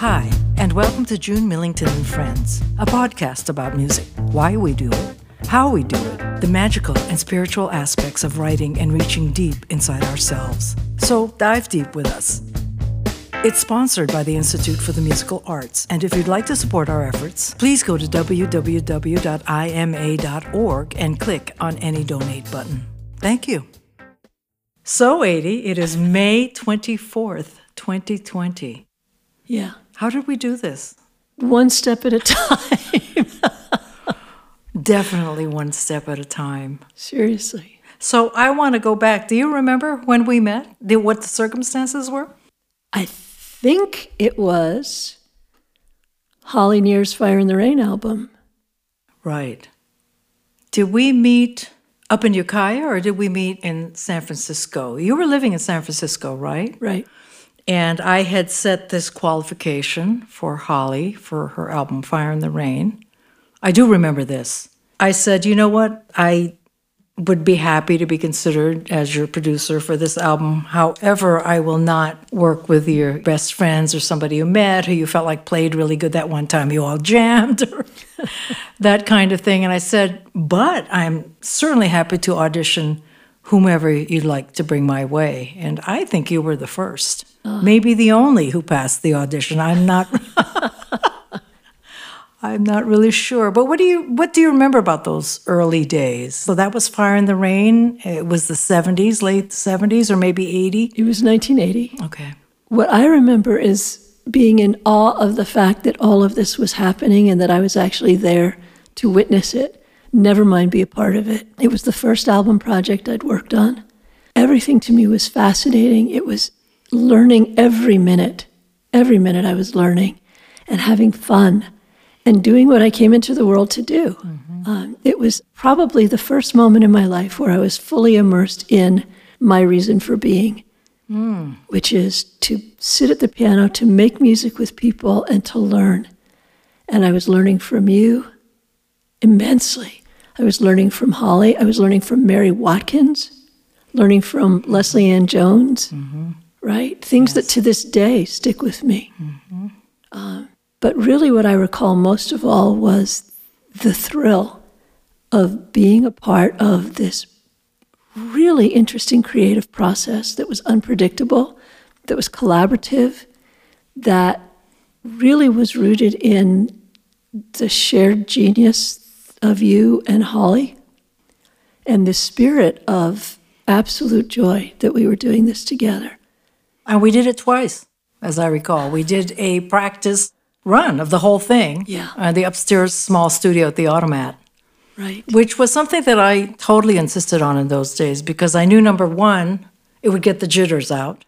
Hi, and welcome to June Millington and Friends, a podcast about music, why we do it, how we do it, the magical and spiritual aspects of writing and reaching deep inside ourselves. So dive deep with us. It's sponsored by the Institute for the Musical Arts, and if you'd like to support our efforts, please go to www.ima.org and click on any donate button. Thank you. So, Adi, it is May 24th, 2020. Yeah. How did we do this? One step at a time. Definitely one step at a time. Seriously. So I want to go back. Do you remember when we met? What the circumstances were? I think it was Holly Near's Fire in the Rain album. Right. Did we meet up in Ukiah or did we meet in San Francisco? You were living in San Francisco, right? Right. And I had set this qualification for Holly for her album Fire in the Rain. I do remember this. I said, you know what? I would be happy to be considered as your producer for this album. However, I will not work with your best friends or somebody you met who you felt like played really good that one time you all jammed or that kind of thing. And I said, but I'm certainly happy to audition whomever you'd like to bring my way. And I think you were the first. Maybe the only who passed the audition. I'm not really sure. But what do you remember about those early days? So that was Fire in the Rain. It was the 70s, late 70s, or maybe 80? It was 1980. Okay. What I remember is being in awe of the fact that all of this was happening and that I was actually there to witness it, never mind be a part of it. It was the first album project I'd worked on. Everything to me was fascinating. It was learning every minute. Every minute I was learning and having fun and doing what I came into the world to do. Mm-hmm. It was probably the first moment in my life where I was fully immersed in my reason for being, which is to sit at the piano, to make music with people, and to learn. And I was learning from you immensely. I was learning from Holly. I was learning from Mary Watkins, learning from Leslie Ann Jones, right? Things that to this day stick with me. But really what I recall most of all was the thrill of being a part of this really interesting creative process that was unpredictable, that was collaborative, that really was rooted in the shared genius of you and Holly and the spirit of absolute joy that we were doing this together. And we did it twice, as I recall. We did a practice run of the whole thing. Yeah. The upstairs small studio at the Automat. Right. Which was something that I totally insisted on in those days because I knew, number one, it would get the jitters out.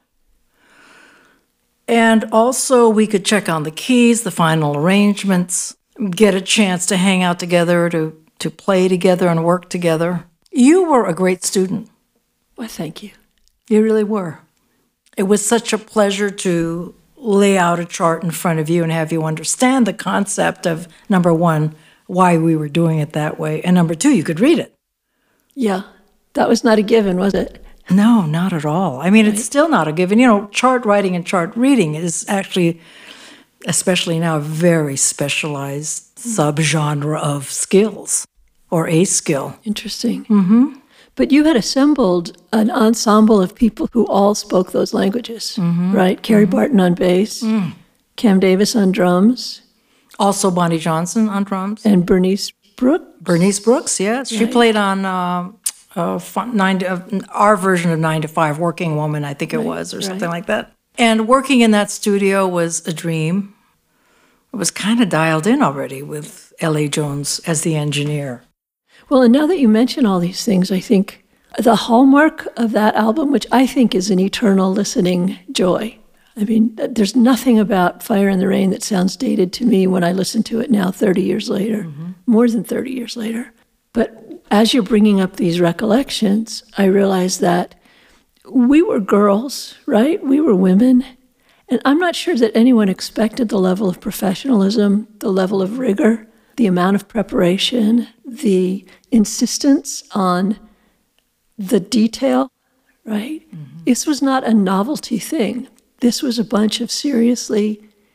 And also we could check on the keys, the final arrangements, get a chance to hang out together, to play together and work together. You were a great student. Well, thank you. You really were. It was such a pleasure to lay out a chart in front of you and have you understand the concept of, number one, why we were doing it that way, and number two, you could read it. Yeah, that was not a given, was it? No, not at all. I mean, It's still not a given. You know, chart writing and chart reading is actually, especially now, a very specialized subgenre of skills, or a skill. Interesting. But you had assembled an ensemble of people who all spoke those languages, right? Carrie Barton on bass, Cam Davis on drums. Also Bonnie Johnson on drums. And Bernice Brooks. Bernice Brooks, yes. She played on our version of 9 to 5, Working Woman, I think it was, or something like that. And working in that studio was a dream. It was kind of dialed in already with L.A. Jones as the engineer. Well, and now that you mention all these things, I think the hallmark of that album, which I think is an eternal listening joy. I mean, there's nothing about Fire in the Rain that sounds dated to me when I listen to it now 30 years later, more than 30 years later. But as you're bringing up these recollections, I realize that we were girls, right? We were women. And I'm not sure that anyone expected the level of professionalism, the level of rigor, the amount of preparation, the insistence on the detail, right? This was not a novelty thing. This was a bunch of seriously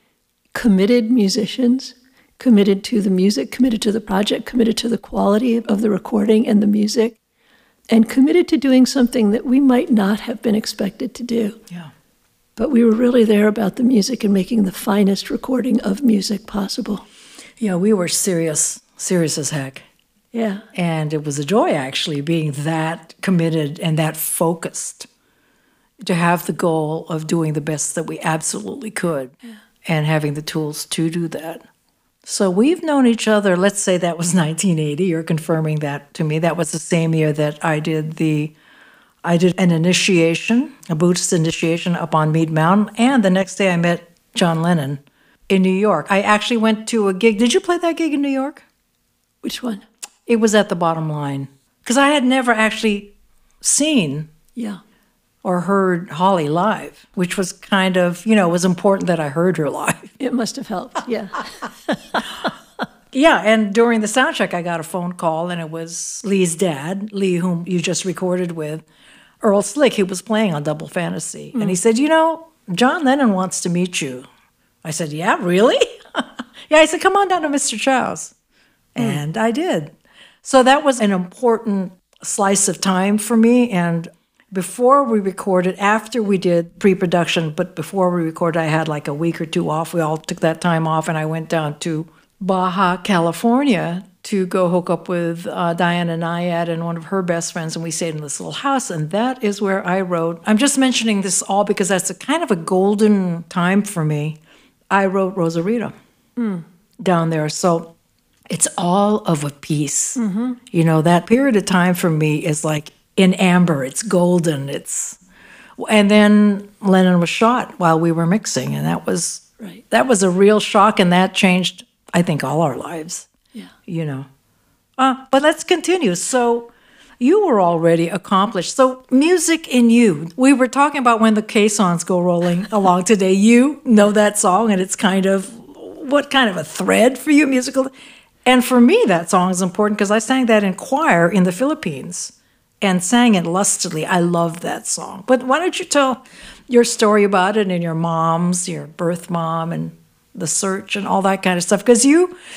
committed musicians, committed to the music, committed to the project, committed to the quality of the recording and the music, and committed to doing something that we might not have been expected to do. Yeah. But we were really there about the music and making the finest recording of music possible. Yeah, we were serious as heck. Yeah. And it was a joy, actually, being that committed and that focused to have the goal of doing the best that we absolutely could and having the tools to do that. So we've known each other, let's say that was 1980. You're confirming that to me. That was the same year that I did an initiation, a Buddhist initiation up on Mead Mountain. And the next day I met John Lennon in New York. I actually went to a gig. Did you play that gig in New York? Which one? It was at the Bottom Line. Because I had never actually seen or heard Holly live, which was kind of, it was important that I heard her live. It must have helped, yeah. Yeah, and during the sound check, I got a phone call, and it was Lee's dad, Lee, whom you just recorded with, Earl Slick, who was playing on Double Fantasy. And he said, John Lennon wants to meet you. I said, yeah, really? Yeah, he said, come on down to Mr. Chow's. And I did. So that was an important slice of time for me, and before we recorded, after we did pre-production, but before we recorded, I had like a week or two off. We all took that time off, and I went down to Baja, California to go hook up with Diana Nyad and one of her best friends, and we stayed in this little house, and that is where I wrote. I'm just mentioning this all because that's a kind of a golden time for me. I wrote Rosarita down there, so it's all of a piece. That period of time for me is like in amber, it's golden, and then Lennon was shot while we were mixing, and that was a real shock, and that changed, I think, all our lives. Yeah. But let's continue. So you were already accomplished. So music in you. We were talking about When the Caissons Go Rolling Along Today. You know that song, and it's kind of a thread for you, musical. And for me, that song is important because I sang that in choir in the Philippines and sang it lustily. I love that song. But why don't you tell your story about it and your birth mom, and the search and all that kind of stuff? Because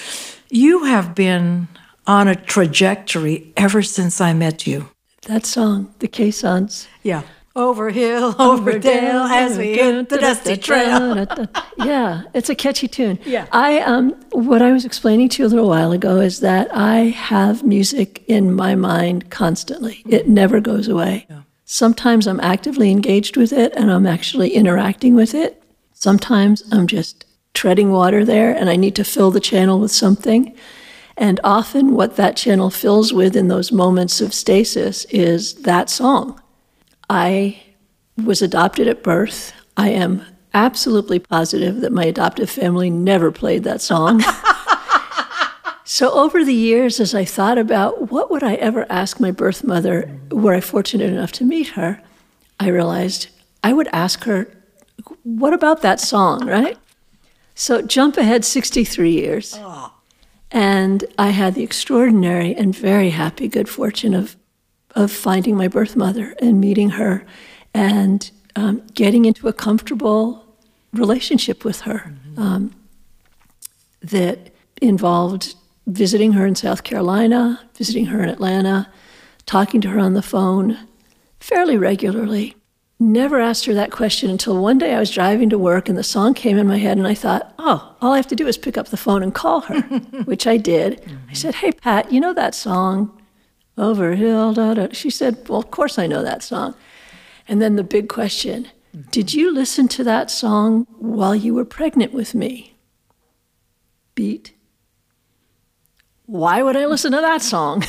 you have been on a trajectory ever since I met you. That song, The Caissons. Yeah. Over hill, over dale, as we hit the dusty trail. Yeah, it's a catchy tune. Yeah. What I was explaining to you a little while ago is that I have music in my mind constantly. It never goes away. Yeah. Sometimes I'm actively engaged with it and I'm actually interacting with it. Sometimes I'm just treading water there and I need to fill the channel with something. And often what that channel fills with in those moments of stasis is that song. I was adopted at birth. I am absolutely positive that my adoptive family never played that song. So over the years, as I thought about what would I ever ask my birth mother, were I fortunate enough to meet her, I realized I would ask her, what about that song, right? So jump ahead 63 years. And I had the extraordinary and very happy good fortune of finding my birth mother and meeting her and getting into a comfortable relationship with her that involved visiting her in South Carolina, visiting her in Atlanta, talking to her on the phone fairly regularly. Never asked her that question until one day I was driving to work and the song came in my head and I thought, all I have to do is pick up the phone and call her, which I did. I said, hey, Pat, you know that song? Over hill, da, da. She said, well, of course I know that song. And then the big question, did you listen to that song while you were pregnant with me? Beat. Why would I listen to that song?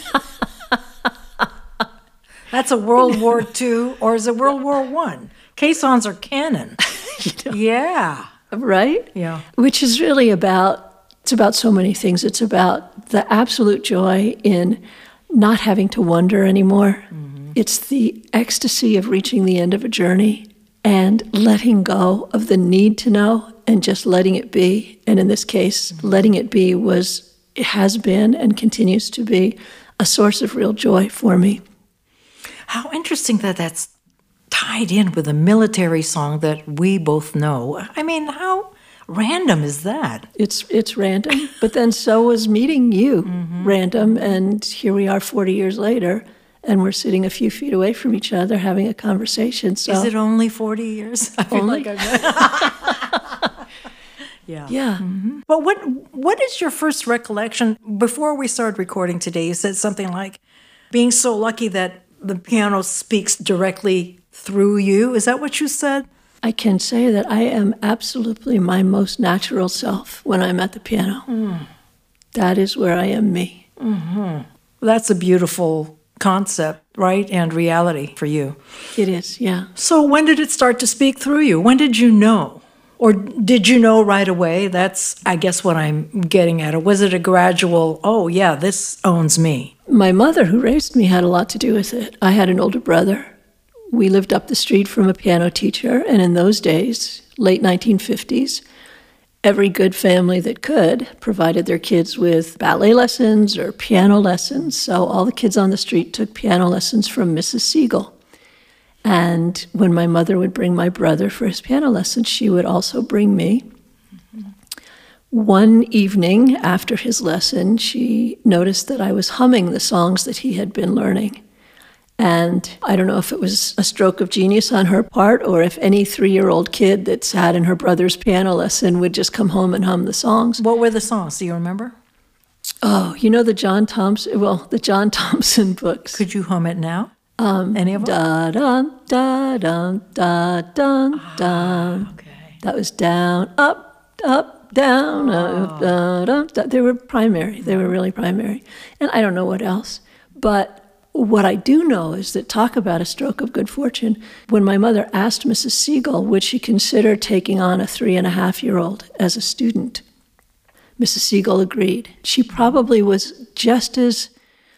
That's a World War II, or is it World War I? Caissons are canon. Yeah. Right? Yeah. Which is really it's about so many things. It's about the absolute joy in not having to wonder anymore. It's the ecstasy of reaching the end of a journey and letting go of the need to know and just letting it be. And in this case, letting it be has been and continues to be a source of real joy for me. How interesting that that's tied in with a military song that we both know. I mean, how random is that? It's random, but then so was meeting you random, and here we are 40 years later, and we're sitting a few feet away from each other having a conversation. So Is it only 40 years? I feel Only? like I've Yeah. yeah, But what is your first recollection? Before we started recording today, you said something like being so lucky that the piano speaks directly through you. Is that what you said? I can say that I am absolutely my most natural self when I'm at the piano. That is where I am me. That's a beautiful concept, right? And reality for you. It is, yeah. So when did it start to speak through you? When did you know? Or did you know right away? That's, I guess, what I'm getting at. Or was it a gradual, oh, yeah, this owns me? My mother, who raised me, had a lot to do with it. I had an older brother. We lived up the street from a piano teacher, and in those days, late 1950s, every good family that could provided their kids with ballet lessons or piano lessons. So all the kids on the street took piano lessons from Mrs. Siegel. And when my mother would bring my brother for his piano lessons, she would also bring me. One evening after his lesson, she noticed that I was humming the songs that he had been learning. And I don't know if it was a stroke of genius on her part or if any 3-year-old kid that sat in her brother's piano lesson would just come home and hum the songs. What were the songs? Do you remember? Oh, you know the John Thompson books. Could you hum it now? Any of them? Da-dun, da-dun, da-dun, dun. Okay. That was down, up, down, up, da-dun, da. They were primary. They were really primary. And I don't know what else. But what I do know is that, talk about a stroke of good fortune, when my mother asked Mrs. Siegel would she consider taking on a 3.5-year-old as a student, Mrs. Siegel agreed. She probably was just as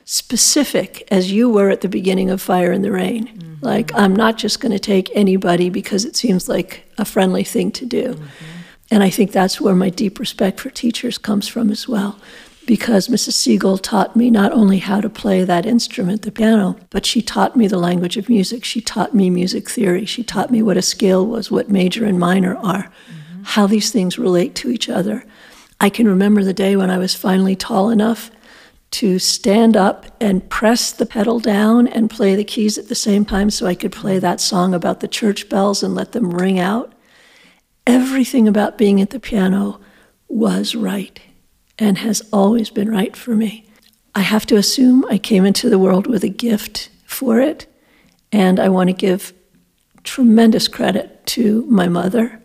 specific as you were at the beginning of Fire in the Rain. Like, I'm not just going to take anybody because it seems like a friendly thing to do. And I think that's where my deep respect for teachers comes from as well. Because Mrs. Siegel taught me not only how to play that instrument, the piano, but she taught me the language of music. She taught me music theory. She taught me what a scale was, what major and minor are, how these things relate to each other. I can remember the day when I was finally tall enough to stand up and press the pedal down and play the keys at the same time so I could play that song about the church bells and let them ring out. Everything about being at the piano was right and has always been right for me. I have to assume I came into the world with a gift for it, and I want to give tremendous credit to my mother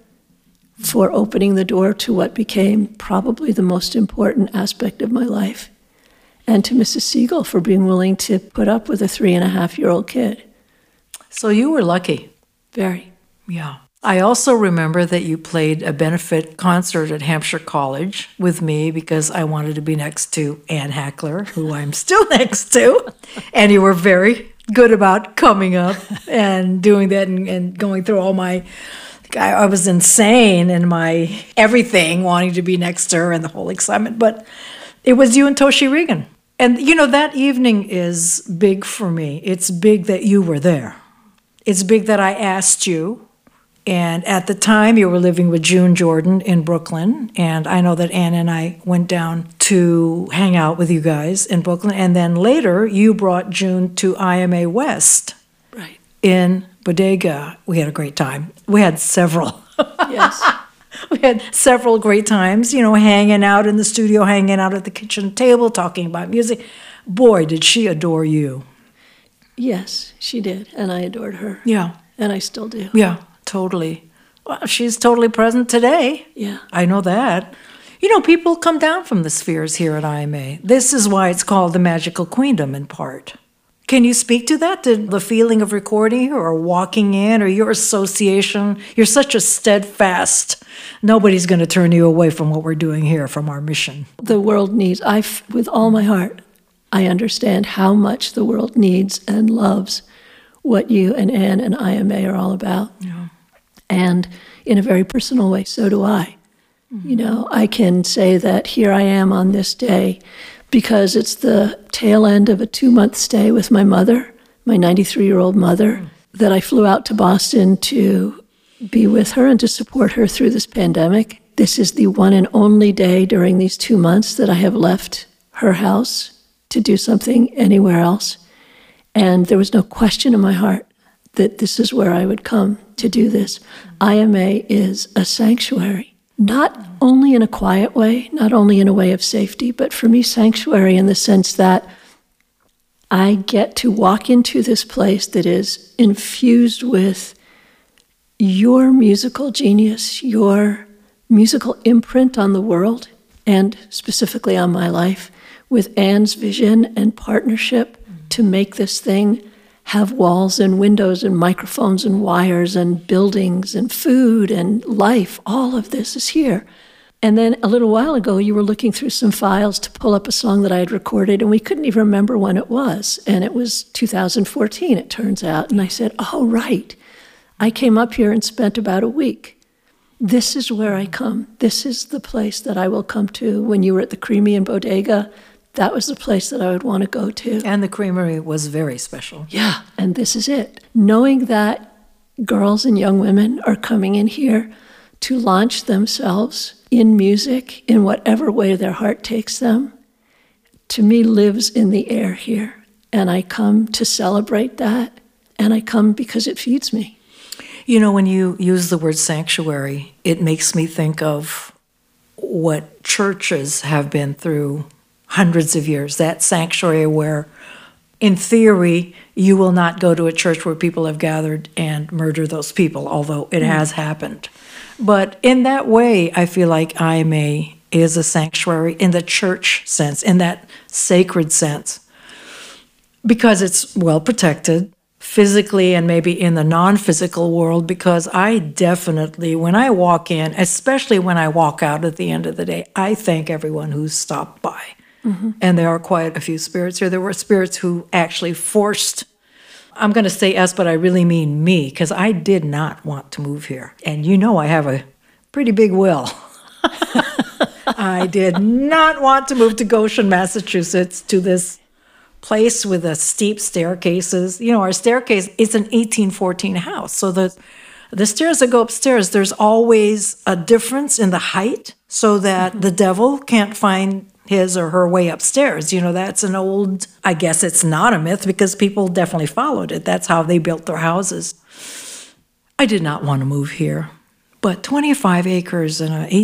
for opening the door to what became probably the most important aspect of my life, and to Mrs. Siegel for being willing to put up with a 3.5-year-old kid. So you were lucky. Very. Yeah. I also remember that you played a benefit concert at Hampshire College with me because I wanted to be next to Ann Hackler, who I'm still next to. And you were very good about coming up and doing that and going through all my... I was insane in my everything, wanting to be next to her and the whole excitement. But it was you and Toshi Regan. And, you know, that evening is big for me. It's big that you were there. It's big that I asked you. And at the time, you were living with June Jordan in Brooklyn. And I know that Ann and I went down to hang out with you guys in Brooklyn. And then later, you brought June to IMA West Right. in Bodega. We had a great time. We had several. Yes. We had several great times, you know, hanging out in the studio, hanging out at the kitchen table, talking about music. Boy, did she adore you. Yes, she did. And I adored her. Yeah. And I still do. Yeah, totally. Well, she's totally present today. Yeah. I know that. You know, people come down from the spheres here at IMA. This is why it's called the Magical Queendom in part. Can you speak to that, to the feeling of recording here or walking in or your association? You're such a steadfast, nobody's going to turn you away from what we're doing here, from our mission. The world needs, with all my heart, I understand how much the world needs and loves what you and Ann and IMA are all about. Yeah. And in a very personal way, so do I. Mm-hmm. You know, I can say that here I am on this day because it's the tail end of a 2-month stay with my mother, my 93-year-old mother, that I flew out to Boston to be with her and to support her through this pandemic. This is the one and only day during these 2 months that I have left her house to do something anywhere else. And there was no question in my heart that this is where I would come to do this. IMA is a sanctuary, not only in a quiet way, not only in a way of safety, but for me, sanctuary in the sense that I get to walk into this place that is infused with your musical genius, your musical imprint on the world, and specifically on my life, with Anne's vision and partnership to make this thing have walls and windows and microphones and wires and buildings and food and life. All of this is here. And then a little while ago, you were looking through some files to pull up a song that I had recorded, and we couldn't even remember when it was. And it was 2014, it turns out. And I said, oh, right. I came up here and spent about a week. This is where I come. This is the place that I will come to. When you were at the Creamy and Bodega, that was the place that I would want to go to. And the creamery was very special. Yeah, and this is it. Knowing that girls and young women are coming in here to launch themselves in music in whatever way their heart takes them, to me lives in the air here. And I come to celebrate that, and I come because it feeds me. You know, when you use the word sanctuary, it makes me think of what churches have been through hundreds of years, that sanctuary where, in theory, you will not go to a church where people have gathered and murder those people, although it has happened. But in that way, I feel like IMA is a sanctuary in the church sense, in that sacred sense, because it's well protected physically and maybe in the non-physical world, because I definitely, when I walk in, especially when I walk out at the end of the day, I thank everyone who's stopped by. Mm-hmm. And there are quite a few spirits here. There were spirits who actually forced, I'm going to say us, but I really mean me, because I did not want to move here. And you know I have a pretty big will. I did not want to move to Goshen, Massachusetts, to this place with the steep staircases. You know, our staircase is an 1814 house. So the stairs that go upstairs, there's always a difference in the height so that the devil can't find his or her way upstairs. You know, that's an old, I guess it's not a myth because people definitely followed it. That's how they built their houses. I did not want to move here. But 25 acres in an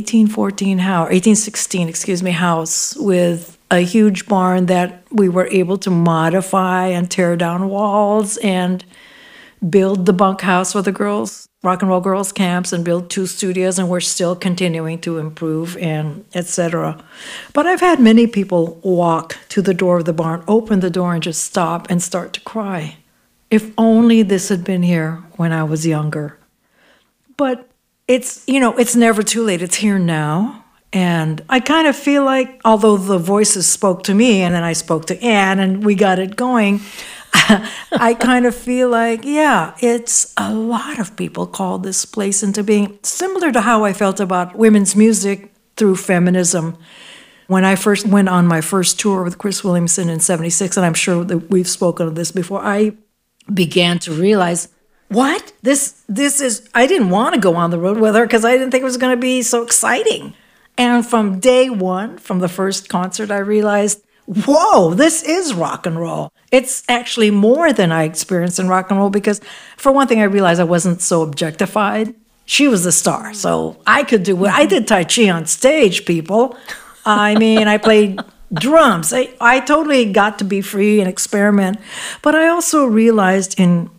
1816 house with a huge barn that we were able to modify and tear down walls and build the bunkhouse for the girls, rock and roll girls camps, and build 2 studios, and we're still continuing to improve and etc. But I've had many people walk to the door of the barn, open the door and just stop and start to cry. If only this had been here when I was younger. But it's, you know, it's never too late. It's here now. And I kind of feel like, although the voices spoke to me and then I spoke to Anne and we got it going, I kind of feel like, yeah, it's a lot of people called this place into being, similar to how I felt about women's music through feminism. When I first went on my first tour with Chris Williamson in '76, and I'm sure that we've spoken of this before, I began to realize, what? This is, I didn't want to go on the road with her because I didn't think it was going to be so exciting. And from day one, from the first concert, I realized, whoa, this is rock and roll. It's actually more than I experienced in rock and roll because, for one thing, I realized I wasn't so objectified. She was the star, so I could do what I did. Tai Chi on stage, people. I mean, I played drums. I totally got to be free and experiment. But I also realized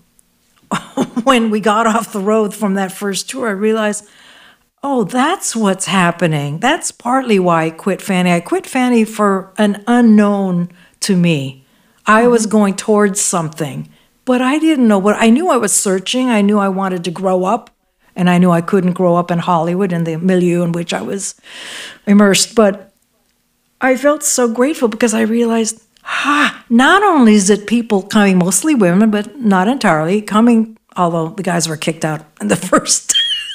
when we got off the road from that first tour, I realized, oh, that's what's happening. That's partly why I quit Fanny. I quit Fanny for an unknown to me. I was going towards something, but I didn't know what. I knew I was searching. I knew I wanted to grow up, and I knew I couldn't grow up in Hollywood in the milieu in which I was immersed. But I felt so grateful because I realized, not only is it people coming, mostly women, but not entirely, coming, although the guys were kicked out in the first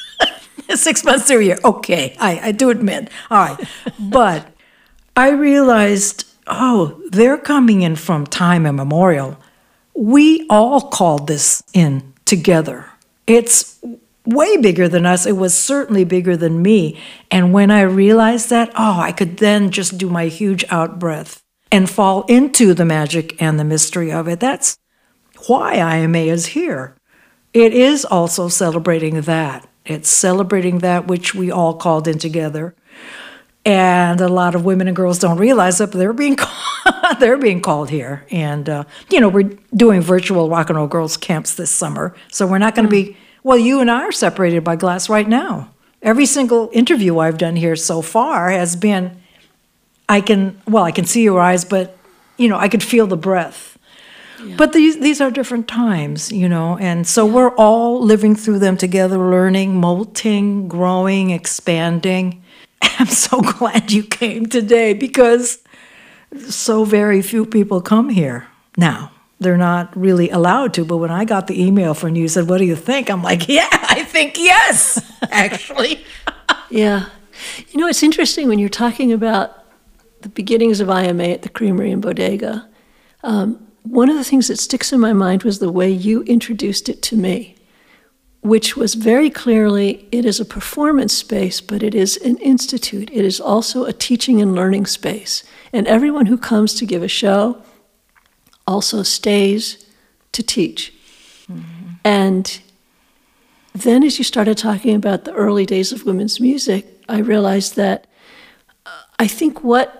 6 months to a year. Okay, I do admit. All right. But I realized, they're coming in from time immemorial. We all called this in together. It's way bigger than us. It was certainly bigger than me. And when I realized that, I could then just do my huge out breath and fall into the magic and the mystery of it. That's why IMA is here. It is also celebrating that. It's celebrating that which we all called in together. And a lot of women and girls don't realize that they're being they're being called here. And, we're doing virtual Rock and Roll Girls camps this summer. So we're not going to be, well, you and I are separated by glass right now. Every single interview I've done here so far has been, I can see your eyes, but, I could feel the breath. Yeah. But these are different times, and so we're all living through them together, learning, molting, growing, expanding. I'm so glad you came today because so very few people come here now. They're not really allowed to, but when I got the email from you, said, what do you think? I'm like, yeah, I think yes, actually. Yeah. It's interesting when you're talking about the beginnings of IMA at the Creamery and Bodega. One of the things that sticks in my mind was the way you introduced it to me, which was very clearly, it is a performance space, but it is an institute. It is also a teaching and learning space. And everyone who comes to give a show also stays to teach. Mm-hmm. And then as you started talking about the early days of women's music, I realized that I think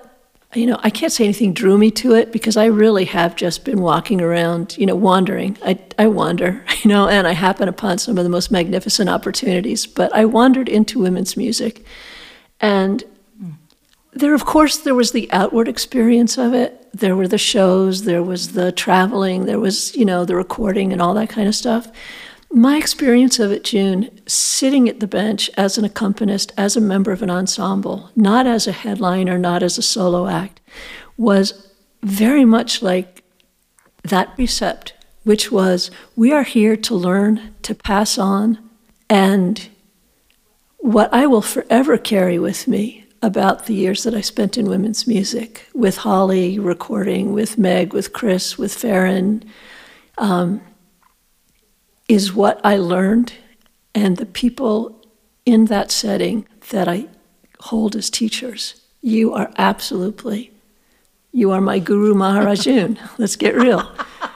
I can't say anything drew me to it because I really have just been walking around, wandering. I wander, and I happen upon some of the most magnificent opportunities. But I wandered into women's music. And there was the outward experience of it. There were the shows, there was the traveling, there was, the recording and all that kind of stuff. My experience of it, June, sitting at the bench as an accompanist, as a member of an ensemble, not as a headliner, not as a solo act, was very much like that precept, which was, we are here to learn, to pass on, and what I will forever carry with me about the years that I spent in women's music, with Holly recording, with Meg, with Chris, with Farron, is what I learned and the people in that setting that I hold as teachers. You are my Guru Maharajun. Let's get real.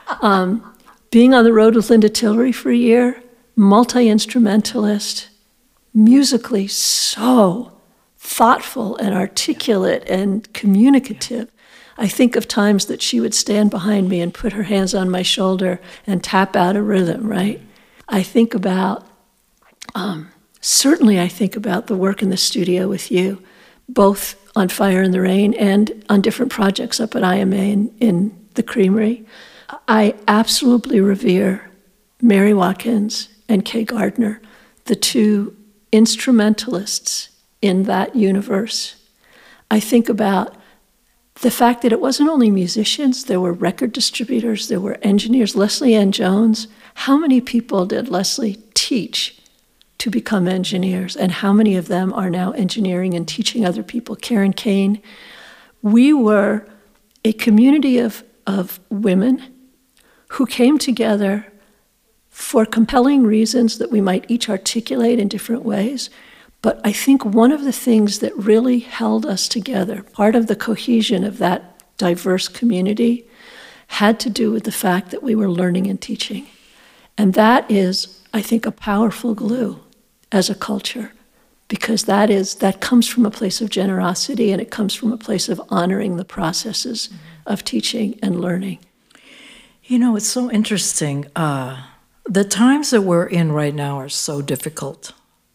Being on the road with Linda Tillery for a year, multi-instrumentalist, musically so thoughtful and articulate and communicative. I think of times that she would stand behind me and put her hands on my shoulder and tap out a rhythm, right? I think about, certainly I think about the work in the studio with you, both on Fire in the Rain and on different projects up at IMA in the Creamery. I absolutely revere Mary Watkins and Kay Gardner, the two instrumentalists in that universe. I think about the fact that it wasn't only musicians, there were record distributors, there were engineers. Leslie Ann Jones, how many people did Leslie teach to become engineers? And how many of them are now engineering and teaching other people? Karen Kane. We were a community of women who came together for compelling reasons that we might each articulate in different ways. But I think one of the things that really held us together, part of the cohesion of that diverse community, had to do with the fact that we were learning and teaching. And that is, I think, a powerful glue as a culture, because that comes from a place of generosity and it comes from a place of honoring the processes of teaching and learning. It's so interesting. The times that we're in right now are so difficult.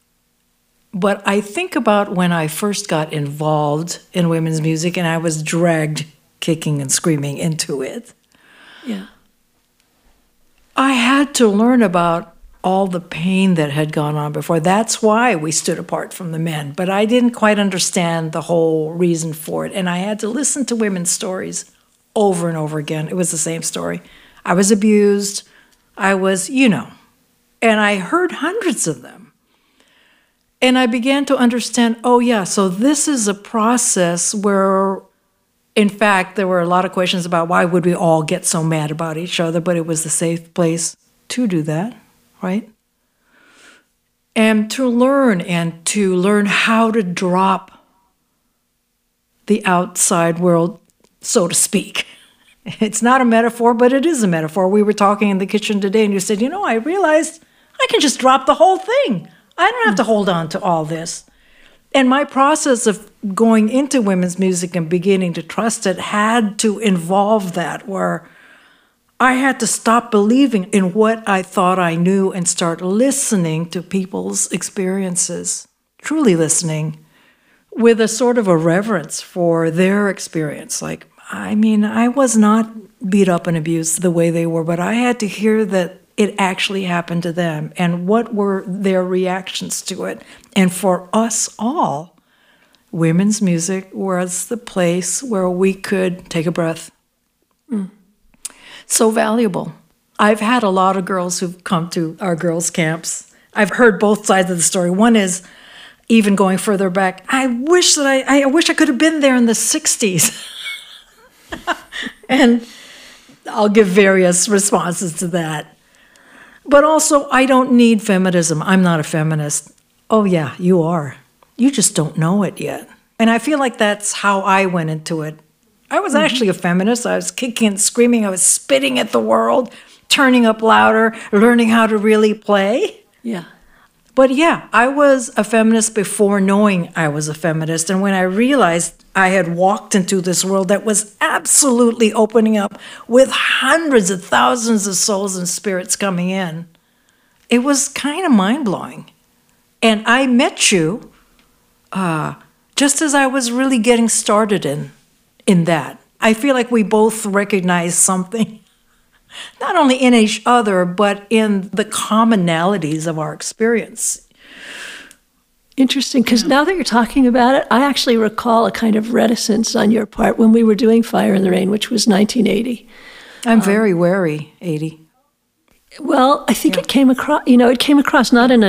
But I think about when I first got involved in women's music and I was dragged kicking and screaming into it. Yeah. I had to learn about all the pain that had gone on before. That's why we stood apart from the men. But I didn't quite understand the whole reason for it. And I had to listen to women's stories over and over again. It was the same story. I was abused. I was, and I heard hundreds of them. And I began to understand, so this is a process where, in fact, there were a lot of questions about why would we all get so mad about each other, but it was the safe place to do that, right? and to learn how to drop the outside world, so to speak. It's not a metaphor, but it is a metaphor. We were talking in the kitchen today, and you said, I realized I can just drop the whole thing. I don't have to hold on to all this. And my process of going into women's music and beginning to trust it had to involve that, where I had to stop believing in what I thought I knew and start listening to people's experiences, truly listening with a sort of a reverence for their experience. I was not beat up and abused the way they were, but I had to hear that it actually happened to them and what were their reactions to it. And for us all, women's music was the place where we could take a breath. So valuable. I've had a lot of girls who've come to our girls' camps. I've heard both sides of the story. One is, even going further back, I wish I could have been there in the 60s. And I'll give various responses to that. But also, I don't need feminism. I'm not a feminist. Oh yeah, you are. You just don't know it yet. And I feel like that's how I went into it. I was actually a feminist. I was kicking and screaming. I was spitting at the world, turning up louder, learning how to really play. Yeah. But yeah, I was a feminist before knowing I was a feminist. And when I realized I had walked into this world that was absolutely opening up with hundreds of thousands of souls and spirits coming in, it was kind of mind-blowing. And I met you just as I was really getting started in that. I feel like we both recognized something, not only in each other, but in the commonalities of our experience. Interesting, because now that you're talking about it, I actually recall a kind of reticence on your part when we were doing Fire in the Rain, which was 1980. I'm very wary, 80. Well, I think it came across not in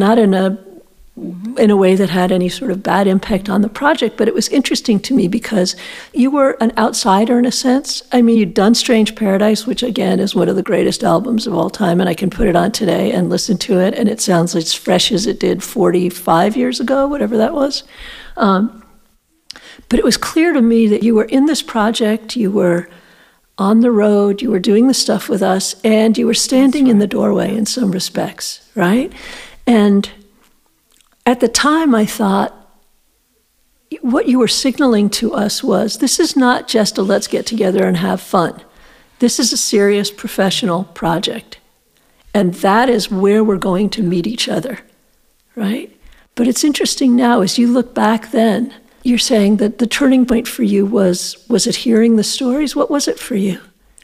a way that had any sort of bad impact on the project, but it was interesting to me because you were an outsider in a sense. I mean, you'd done Strange Paradise, which again is one of the greatest albums of all time, and I can put it on today and listen to it, and it sounds as fresh as it did 45 years ago, whatever that was. But it was clear to me that you were in this project, you were on the road, you were doing the stuff with us, and you were standing in the doorway in some respects, right? And at the time, I thought what you were signaling to us was, this is not just a let's get together and have fun. This is a serious professional project. And that is where we're going to meet each other, right? But it's interesting now, as you look back then, you're saying that the turning point for you was it hearing the stories? What was it for you?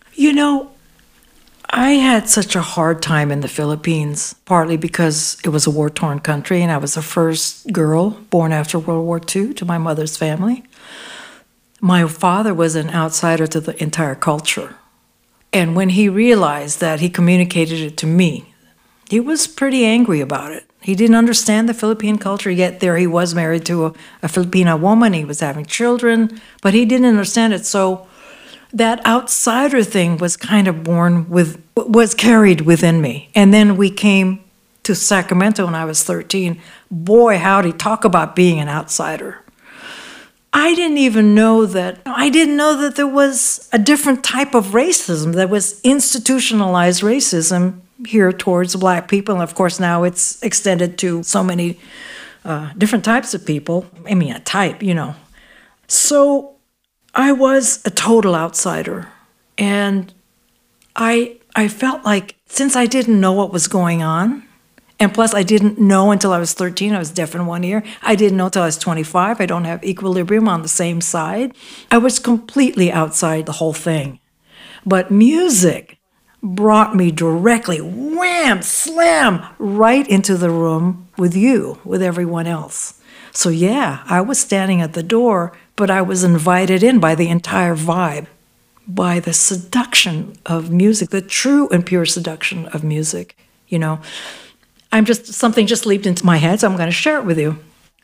I had such a hard time in the Philippines, partly because it was a war-torn country and I was the first girl born after World War II to my mother's family. My father was an outsider to the entire culture. And when he realized that, he communicated it to me. He was pretty angry about it. He didn't understand the Philippine culture, yet there he was married to a Filipina woman. He was having children, but he didn't understand it. So that outsider thing was kind of was carried within me. And then we came to Sacramento when I was 13. Boy, howdy, talk about being an outsider. I didn't know that there was a different type of racism, that was institutionalized racism here towards Black people. And of course, now it's extended to so many different types of people. I mean, a type, So I was a total outsider, and I felt like, since I didn't know what was going on, and plus I didn't know until I was 13, I was deaf in one ear, I didn't know until I was 25, I don't have equilibrium on the same side, I was completely outside the whole thing. But music brought me directly, wham, slam, right into the room with you, with everyone else. So yeah, I was standing at the door, but I was invited in by the entire vibe, by the seduction of music, the true and pure seduction of music. Something just leaped into my head, so I'm going to share it with you.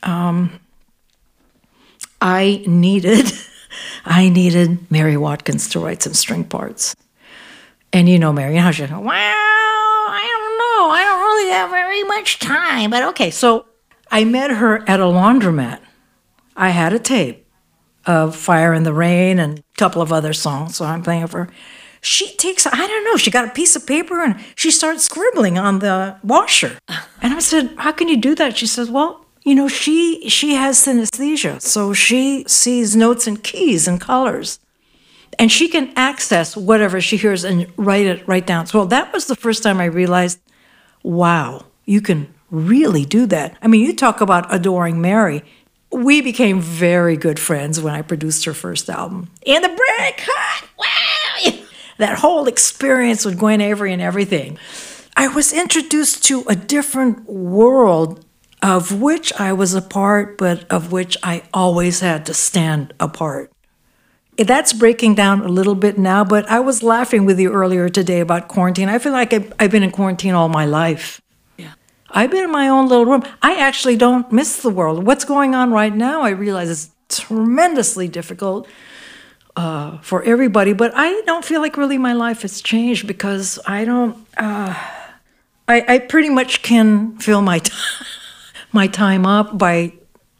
I needed Mary Watkins to write some string parts. And Mary, how she go, well, I don't know. I don't really really that very much time, but okay. So I met her at a laundromat. I had a tape of Fire in the Rain and a couple of other songs, so I'm playing it for her. She takes, I don't know, she got a piece of paper and she starts scribbling on the washer. And I said, how can you do that? She says, well, you know, she has synesthesia, so she sees notes and keys and colors. And she can access whatever she hears and write it right down. So that was the first time I realized, wow, you can really do that. I mean, you talk about adoring Mary. We became very good friends when I produced her first album. In the Brick Hut, wow! That whole experience with Gwen Avery and everything. I was introduced to a different world of which I was a part, but of which I always had to stand apart. That's breaking down a little bit now, but I was laughing with you earlier today about quarantine. I feel like I've been in quarantine all my life. Yeah. I've been in my own little room. I actually don't miss the world. What's going on right now, I realize is tremendously difficult for everybody, but I don't feel like really my life has changed because I don't, I pretty much can fill my time up by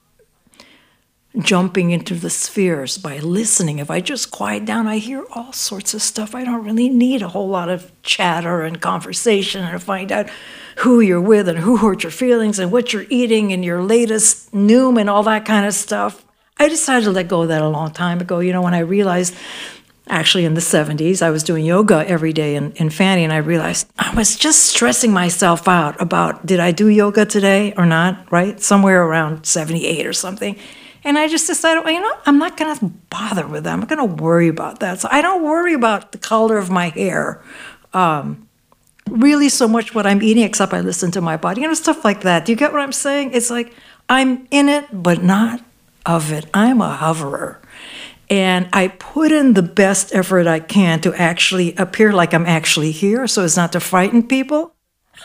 jumping into the spheres, by listening. If I just quiet down, I hear all sorts of stuff. I don't really need a whole lot of chatter and conversation and to find out who you're with and who hurt your feelings and what you're eating and your latest noom and all that kind of stuff. I decided to let go of that a long time ago. You know, when I realized, actually in the 70s, I was doing yoga every day in Fanny, and I realized I was just stressing myself out about, did I do yoga today or not, right? Somewhere around 78 or something. And I just decided, well, you know, I'm not going to bother with that. I'm not going to worry about that. So I don't worry about the color of my hair, really so much what I'm eating, except I listen to my body, you know, stuff like that. Do you get what I'm saying? It's like I'm in it, but not of it. I'm a hoverer. And I put in the best effort I can to actually appear like I'm actually here so as not to frighten people.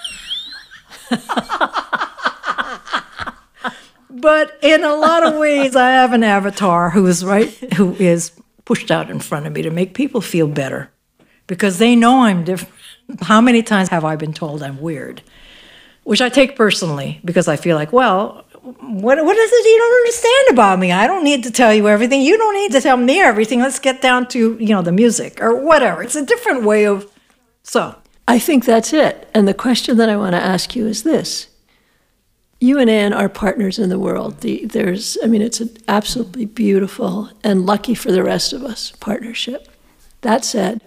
But in a lot of ways, I have an avatar who is pushed out in front of me to make people feel better because they know I'm different. How many times have I been told I'm weird? Which I take personally because I feel like, well, what is it you don't understand about me? I don't need to tell you everything. You don't need to tell me everything. Let's get down to, you know, the music or whatever. It's a different way of, so. I think that's it. And the question that I want to ask you is this. You and Ann are partners in the world. It's an absolutely beautiful and lucky for the rest of us partnership. That said,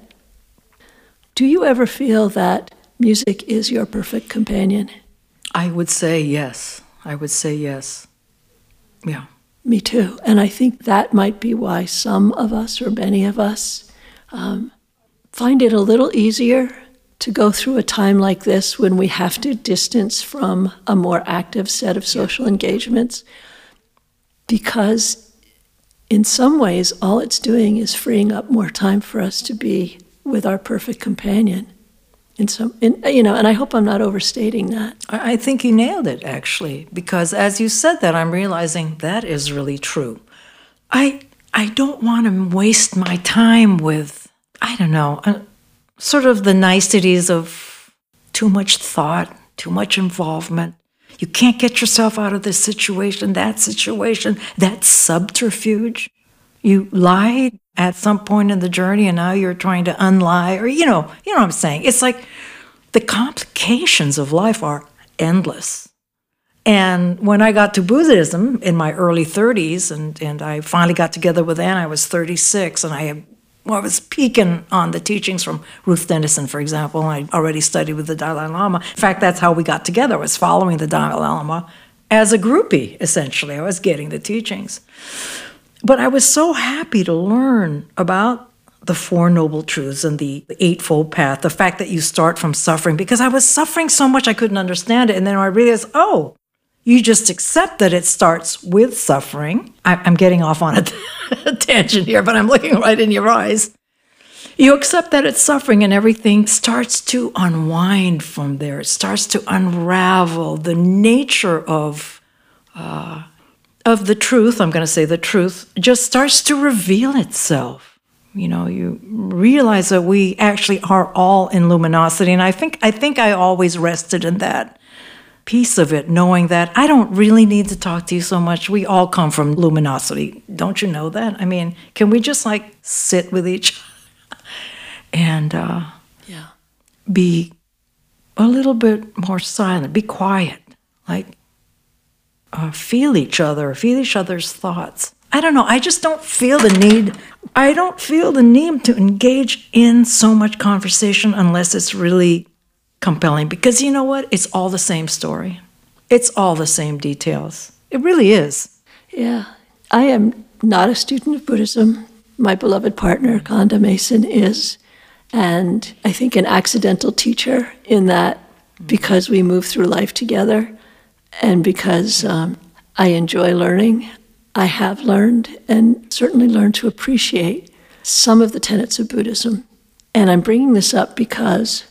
do you ever feel that music is your perfect companion? I would say yes. I would say yes. Yeah. Me too. And I think that might be why some of us, or many of us, find it a little easier to go through a time like this when we have to distance from a more active set of social engagements, because in some ways all it's doing is freeing up more time for us to be with our perfect companion. And I hope I'm not overstating that. I think you nailed it, actually, because as you said that, I'm realizing that is really true. I don't want to waste my time with, I don't know, sort of the niceties of too much thought, too much involvement. You can't get yourself out of this situation, that subterfuge. You lied at some point in the journey and now you're trying to unlie, or you know what I'm saying. It's like the complications of life are endless. And when I got to Buddhism in my early 30s, and I finally got together with Ann, I was 36, and I was peeking on the teachings from Ruth Denison, for example, and I already studied with the Dalai Lama. In fact, that's how we got together, was following the Dalai Lama as a groupie, essentially. I was getting the teachings. But I was so happy to learn about the Four Noble Truths and the Eightfold Path, the fact that you start from suffering, because I was suffering so much I couldn't understand it. And then I realized, oh, you just accept that it starts with suffering. I'm getting off on a tangent here, but I'm looking right in your eyes. You accept that it's suffering and everything starts to unwind from there. It starts to unravel. The nature of the truth, I'm going to say the truth, just starts to reveal itself. You know, you realize that we actually are all in luminosity, and I think I always rested in that. piece of it, knowing that I don't really need to talk to you so much. We all come from luminosity. Don't you know that? I mean, can we just like sit with each other and Yeah. be a little bit more silent, be quiet, like feel each other, feel each other's thoughts. I don't know. I just don't feel the need. I don't feel the need to engage in so much conversation unless it's really compelling. Because you know what? It's all the same story. It's all the same details. It really is. Yeah. I am not a student of Buddhism. My beloved partner, Kanda Mason, is. And I think an accidental teacher in that because we move through life together and because I enjoy learning, I have learned and certainly learned to appreciate some of the tenets of Buddhism. And I'm bringing this up because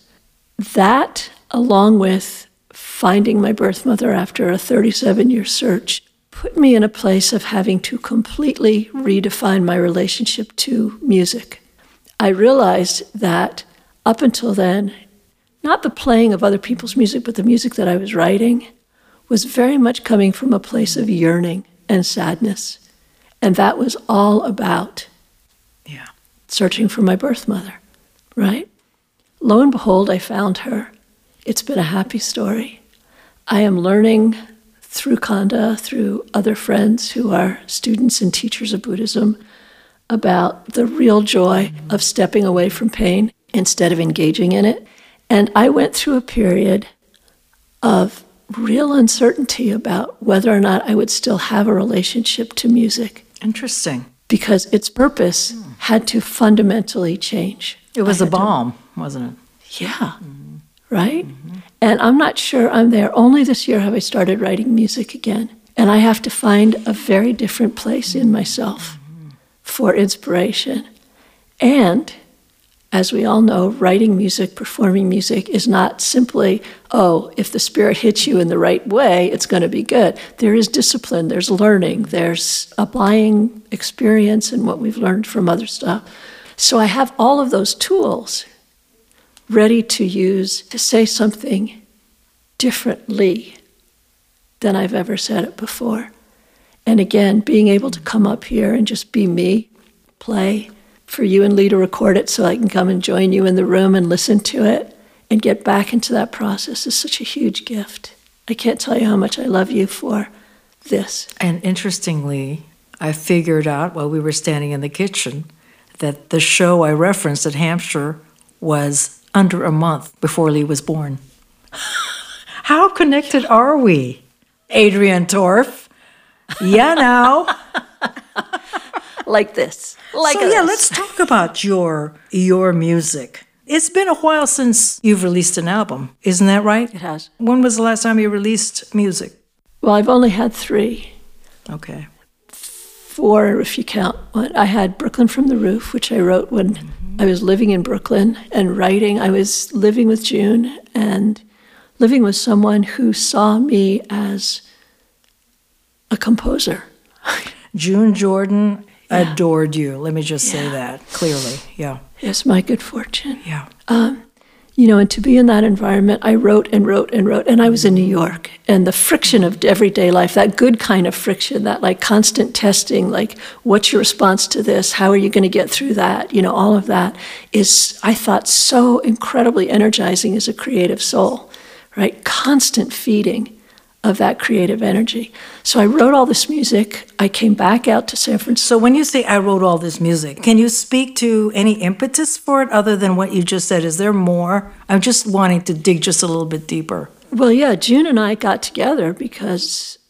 that, along with finding my birth mother after a 37-year search, put me in a place of having to completely redefine my relationship to music. I realized that up until then, not the playing of other people's music, but the music that I was writing was very much coming from a place of yearning and sadness. And that was all about searching for my birth mother, right? Lo and behold, I found her. It's been a happy story. I am learning through Kanda, through other friends who are students and teachers of Buddhism, about the real joy of stepping away from pain instead of engaging in it. And I went through a period of real uncertainty about whether or not I would still have a relationship to music. Interesting. Because its purpose had to fundamentally change. It was a balm, wasn't it? Yeah, right? And I'm not sure I'm there. Only this year have I started writing music again. And I have to find a very different place in myself for inspiration. And as we all know, writing music, performing music is not simply, oh, if the spirit hits you in the right way, it's going to be good. There is discipline, there's learning, there's applying experience and what we've learned from other stuff. So I have all of those tools ready to use to say something differently than I've ever said it before. And again, being able to come up here and just be me, play, for you and Lee to record it so I can come and join you in the room and listen to it and get back into that process is such a huge gift. I can't tell you how much I love you for this. And interestingly, I figured out while we were standing in the kitchen that the show I referenced at Hampshire was under a month before Lee was born. How connected are we, Adrienne Torf? Yeah, now. Like this. Let's talk about your music. It's been a while since you've released an album, isn't that right? It has. When was the last time you released music? Well, I've only had 3. Okay. 4, if you count one. I had Brooklyn from the Roof, which I wrote when I was living in Brooklyn and writing. I was living with June and living with someone who saw me as a composer. June Jordan adored you. Let me just say that clearly. Yeah. It's my good fortune. Yeah. And to be in that environment, I wrote and wrote and wrote, and I was in New York. And the friction of everyday life, that good kind of friction, that like constant testing, like what's your response to this? How are you going to get through that? All of that is, I thought, so incredibly energizing as a creative soul, right? Constant feeding of that creative energy. So I wrote all this music. I came back out to San Francisco. So when you say I wrote all this music, can you speak to any impetus for it other than what you just said? Is there more? I'm just wanting to dig just a little bit deeper. Well, yeah, June and I got together because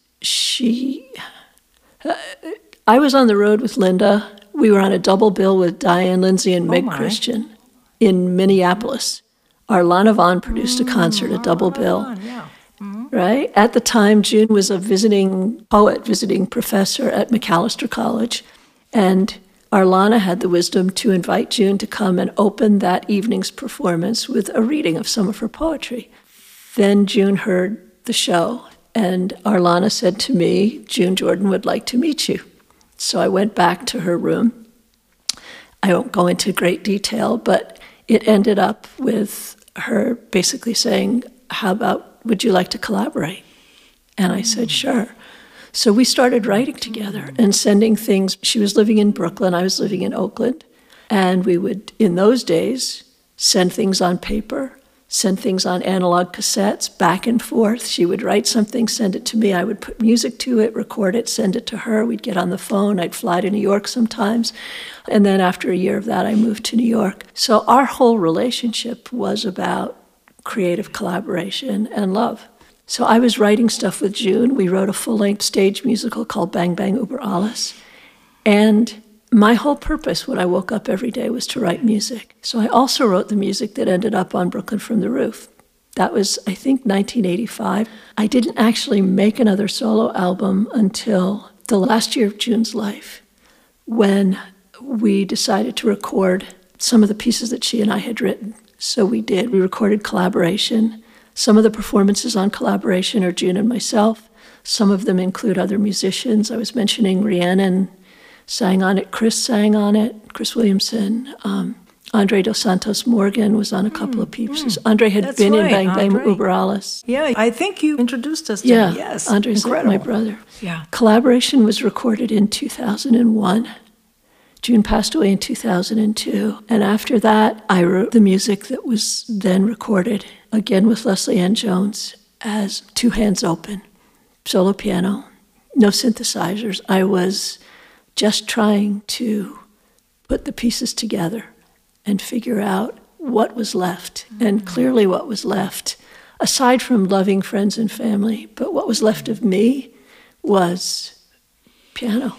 I was on the road with Linda. We were on a double bill with Diane Lindsay and Meg Christian in Minneapolis. Arlana Vaughn produced a concert, a double bill. Right? At the time, June was a visiting poet, visiting professor at Macalester College. And Arlana had the wisdom to invite June to come and open that evening's performance with a reading of some of her poetry. Then June heard the show, and Arlana said to me, June Jordan would like to meet you. So I went back to her room. I won't go into great detail, but it ended up with her basically saying, how about would you like to collaborate? And I said, sure. So we started writing together and sending things. She was living in Brooklyn, I was living in Oakland. And we would, in those days, send things on paper, send things on analog cassettes, back and forth. She would write something, send it to me. I would put music to it, record it, send it to her. We'd get on the phone. I'd fly to New York sometimes. And then after a year of that, I moved to New York. So our whole relationship was about creative collaboration and love. So I was writing stuff with June. We wrote a full-length stage musical called Bang Bang Über Alles. And my whole purpose when I woke up every day was to write music. So I also wrote the music that ended up on Brooklyn from the Roof. That was, I think, 1985. I didn't actually make another solo album until the last year of June's life, when we decided to record some of the pieces that she and I had written. So we did. We recorded Collaboration. Some of the performances on Collaboration are June and myself. Some of them include other musicians. I was mentioning Rhiannon sang on it, Chris sang on it, Chris Williamson. Andre Dos Santos Morgan was on a couple of pieces. Andre had been in Bang Bang Über Alles. Yeah, I think you introduced us to him. Yes, Andre's incredible. my brother. Yeah. Collaboration was recorded in 2001. June passed away in 2002. And after that, I wrote the music that was then recorded, again with Leslie Ann Jones, as Two Hands Open, solo piano, no synthesizers. I was just trying to put the pieces together and figure out what was left. And clearly what was left, aside from loving friends and family, but what was left of me was piano.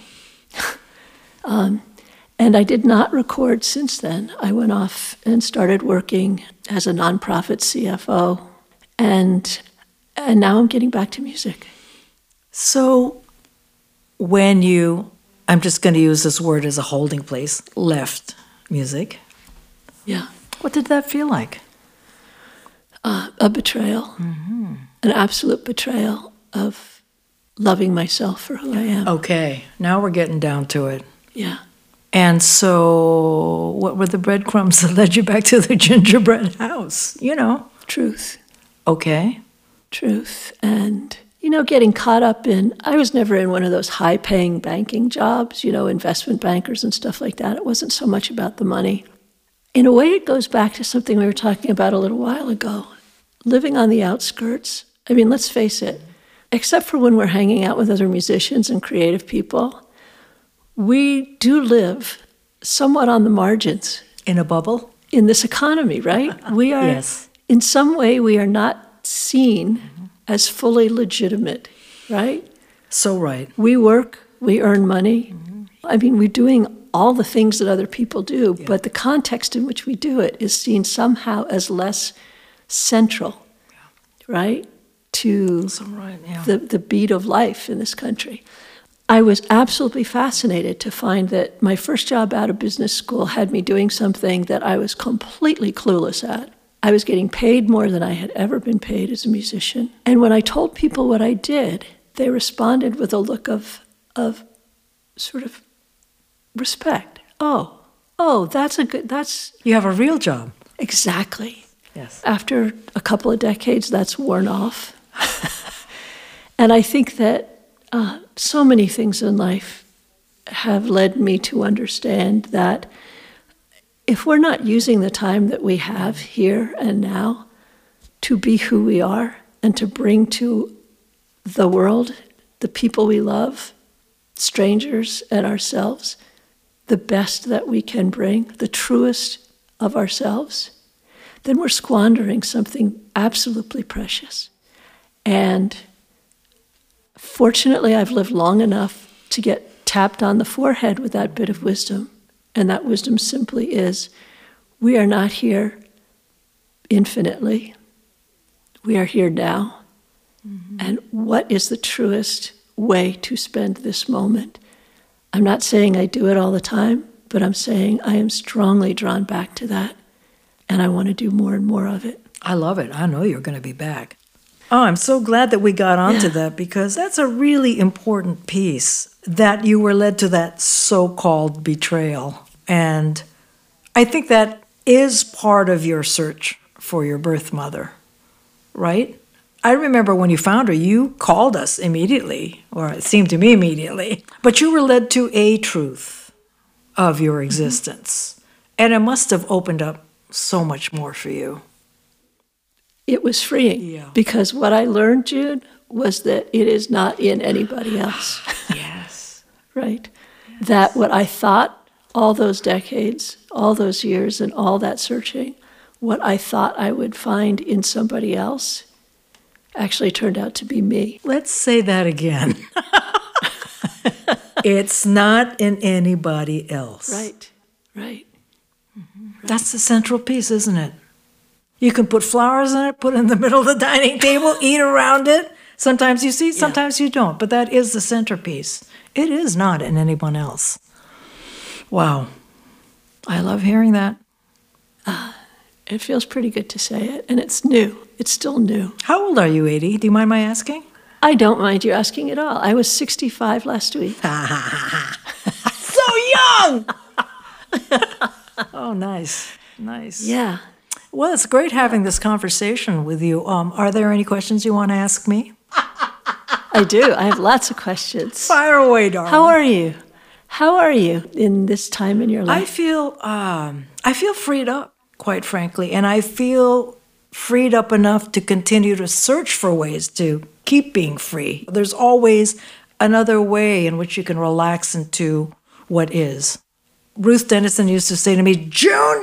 And I did not record since then. I went off and started working as a nonprofit CFO, and now I'm getting back to music. So when you, I'm just going to use this word as a holding place, left music, Yeah. what did that feel like? A betrayal, an absolute betrayal of loving myself for who I am. Okay, now we're getting down to it. Yeah. And so what were the breadcrumbs that led you back to the gingerbread house? You know. Truth. Okay. Truth. And, getting caught up in, I was never in one of those high-paying banking jobs, investment bankers and stuff like that. It wasn't so much about the money. In a way, it goes back to something we were talking about a little while ago. Living on the outskirts. I mean, let's face it, except for when we're hanging out with other musicians and creative people, we do live somewhat on the margins. In a bubble? In this economy, right? We are, Yes. in some way, we are not seen as fully legitimate, right? So right. We work, we earn money. I mean, we're doing all the things that other people do, but the context in which we do it is seen somehow as less central, right, to So right, yeah. the beat of life in this country. I was absolutely fascinated to find that my first job out of business school had me doing something that I was completely clueless at. I was getting paid more than I had ever been paid as a musician. And when I told people what I did, they responded with a look of sort of respect. Oh, that's You have a real job. exactly. Yes. After a couple of decades, that's worn off. And I think that so many things in life have led me to understand that if we're not using the time that we have here and now to be who we are and to bring to the world, the people we love, strangers and ourselves, the best that we can bring, the truest of ourselves, then we're squandering something absolutely precious. And fortunately, I've lived long enough to get tapped on the forehead with that bit of wisdom. And that wisdom simply is, we are not here infinitely. We are here now. And what is the truest way to spend this moment? I'm not saying I do it all the time, but I'm saying I am strongly drawn back to that. And I want to do more and more of it. I love it. I know you're going to be back. Oh, I'm so glad that we got onto that, because that's a really important piece, that you were led to that so-called betrayal. And I think that is part of your search for your birth mother, right? I remember when you found her, you called us immediately, or it seemed to me immediately. But you were led to a truth of your existence. And it must have opened up so much more for you. It was freeing. Yeah. Because what I learned, Jude, was that it is not in anybody else. Yes. Right? Yes. That what I thought all those decades, all those years, and all that searching, what I thought I would find in somebody else actually turned out to be me. Let's say that again. It's not in anybody else. Right, right. Mm-hmm. Right. That's the central piece, isn't it? You can put flowers in it, put it in the middle of the dining table, eat around it. Sometimes you see, sometimes you don't, but that is the centerpiece. It is not in anyone else. Wow. I love hearing that. It feels pretty good to say it, and it's new. It's still new. How old are you, Edie? Do you mind my asking? I don't mind you asking at all. I was 65 last week. So young! Oh, nice. Nice. Yeah. Well, it's great having this conversation with you. Are there any questions you want to ask me? I do. I have lots of questions. Fire away, darling. How are you? How are you in this time in your life? I feel freed up, quite frankly, and I feel freed up enough to continue to search for ways to keep being free. There's always another way in which you can relax into what is. Ruth Dennison used to say to me, June,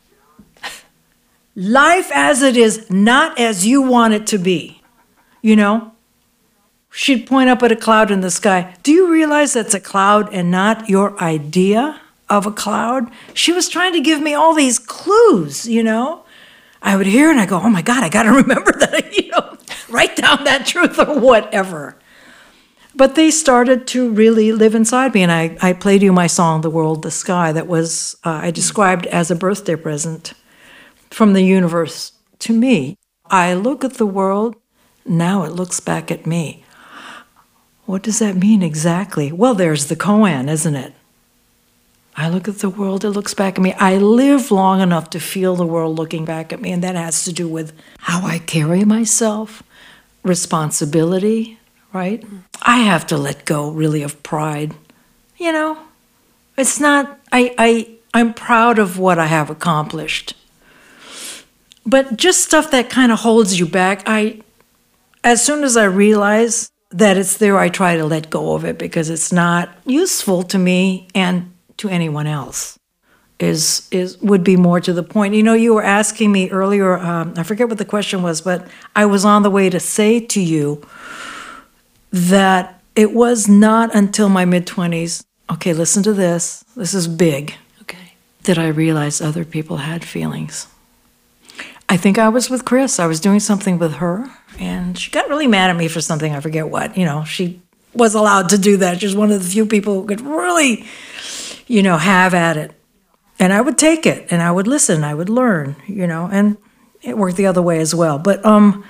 life as it is, not as you want it to be. You know? She'd point up at a cloud in the sky. Do you realize that's a cloud and not your idea of a cloud? She was trying to give me all these clues, you know? I would hear and I go, oh my God, I got to remember that, you know, write down that truth or whatever. But they started to really live inside me. And I played you my song, The World, the Sky, that was, I described as a birthday present from the universe to me. I look at the world, now it looks back at me. What does that mean exactly? Well, there's the koan, isn't it? I look at the world, it looks back at me. I live long enough to feel the world looking back at me, and that has to do with how I carry myself, responsibility, right? I have to let go, really, of pride. You know, it's not, I'm proud of what I have accomplished. But just stuff that kind of holds you back, as soon as I realize that it's there, I try to let go of it because it's not useful to me and to anyone else. Would be more to the point. You know, you were asking me earlier, I forget what the question was, but I was on the way to say to you that it was not until my mid-20s, okay, listen to this is big, Okay. that I realized other people had feelings. I think I was with Chris. I was doing something with her, and she got really mad at me for something. I forget what. You know, she was allowed to do that. She was one of the few people who could really, you know, have at it. And I would take it, and I would listen, I would learn, you know, and it worked the other way as well. But,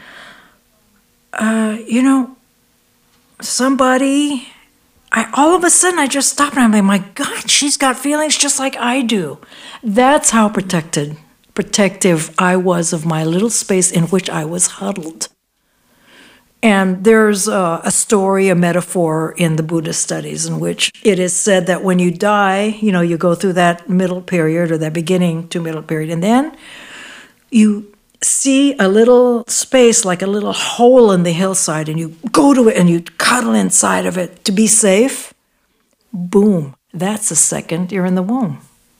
you know, somebody, all of a sudden I just stopped and I'm like, my God, she's got feelings just like I do. That's how protective I was of my little space in which I was huddled. And there's a story, a metaphor in the Buddhist studies in which it is said that when you die, you know, you go through that middle period or that beginning to middle period, and then you see a little space, like a little hole in the hillside, and you go to it and you cuddle inside of it to be safe. Boom. That's the second you're in the womb.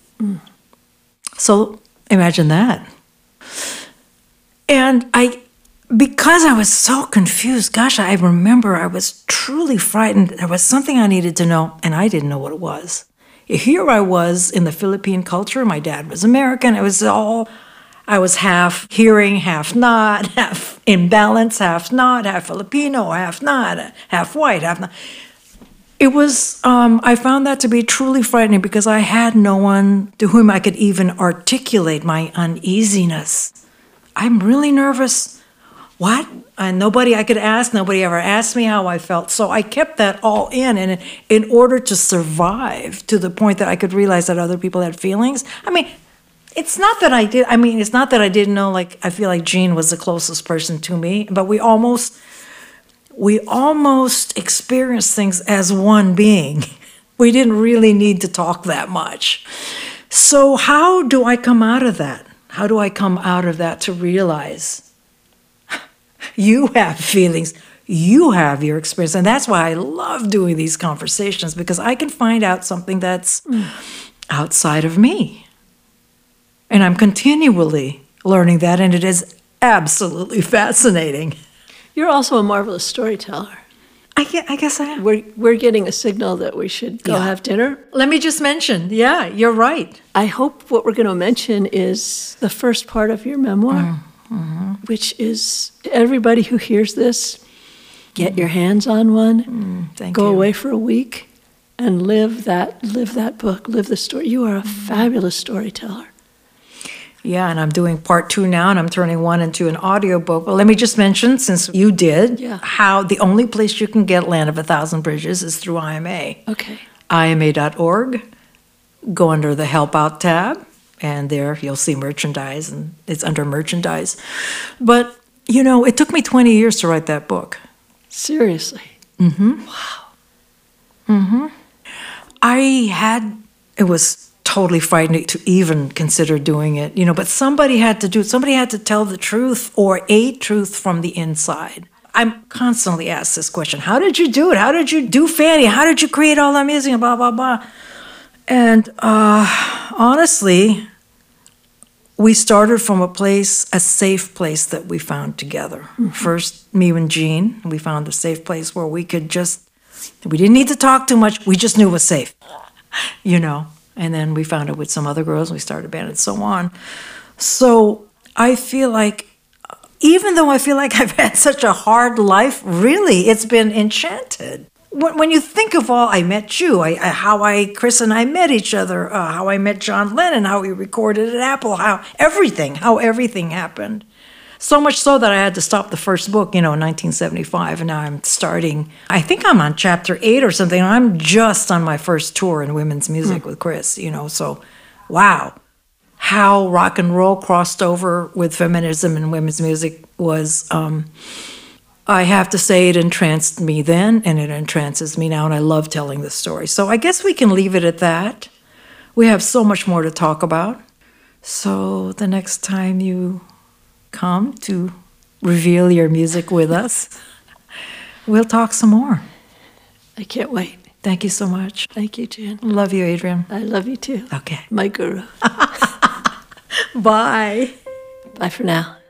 So imagine that. And because I was so confused, gosh, I remember I was truly frightened. There was something I needed to know, and I didn't know what it was. Here I was in the Philippine culture. My dad was American. I was half hearing, half not, half imbalance, half not, half Filipino, half not, half white, half not. It was, I found that to be truly frightening because I had no one to whom I could even articulate my uneasiness. I'm really nervous. What? And nobody I could ask, nobody ever asked me how I felt. So I kept that all in order to survive to the point that I could realize that other people had feelings. I mean, It's not that I did. I mean, it's not that I didn't know. Like, I feel like Jean was the closest person to me, but we almost experienced things as one being. We didn't really need to talk that much. So how do I come out of that? How do I come out of that to realize you have feelings, you have your experience, and that's why I love doing these conversations, because I can find out something that's outside of me. And I'm continually learning that, and it is absolutely fascinating. You're also a marvelous storyteller. I guess I am. We're getting a signal that we should go have dinner. Let me just mention, yeah, you're right. I hope what we're going to mention is the first part of your memoir, which is everybody who hears this, get your hands on one, go away for a week, and live that book, live the story. You are a fabulous storyteller. Yeah, and I'm doing part 2 now, and I'm turning 1 into an audiobook. But let me just mention, since you did, how the only place you can get Land of a Thousand Bridges is through IMA. Okay. IMA.org. Go under the Help Out tab, and there you'll see merchandise, and it's under merchandise. But, you know, it took me 20 years to write that book. Seriously? Wow. It was totally frightening to even consider doing it, you know, but somebody had to do it. Somebody had to tell the truth, or a truth from the inside. I'm constantly asked this question: how did you do it? How did you do Fanny? How did you create all that music? Blah, blah, blah. And honestly, we started from a safe place that we found together. First, me and Jean, we found a safe place where we didn't need to talk too much. We just knew it was safe, you know. And then we found it with some other girls, we started a band and so on. So I feel like, even though I feel like I've had such a hard life, really, it's been enchanted. When you think of all, I met you, how Chris and I met each other, how I met John Lennon, how we recorded at Apple, how everything happened. So much so that I had to stop the first book, in 1975, and now I'm starting, I think I'm on chapter 8 or something. I'm just on my first tour in women's music with Chris, so wow. How rock and roll crossed over with feminism and women's music was, I have to say, it entranced me then, and it entrances me now, and I love telling this story. So I guess we can leave it at that. We have so much more to talk about. So the next time you come to reveal your music with us, we'll talk some more. I can't wait. Thank you so much. Thank you, Jan. Love you, Adrienne. I love you too. Okay. My guru. Bye. Bye for now.